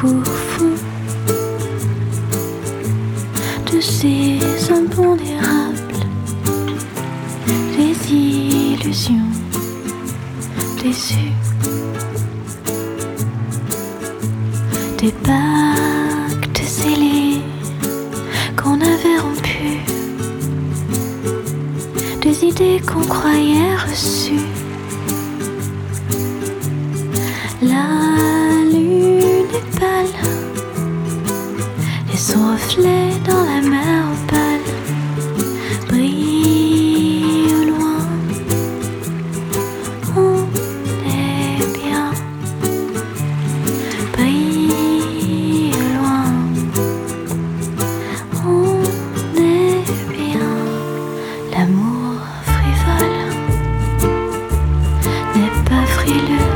pour fond de ces impondérables, des illusions déçues, des pactes scellés qu'on avait rompus, des idées qu'on croyait reçues. La lune est pâle et son reflet dans la mer opale brille au loin. On est bien, brille au loin. On est bien. L'amour frivole n'est pas frileux.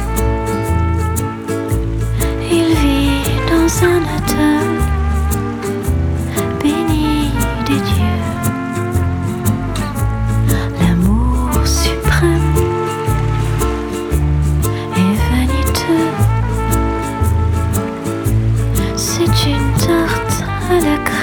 Il vit dans un atoll béni des dieux. L'amour suprême et vaniteux, c'est une tarte à la crème.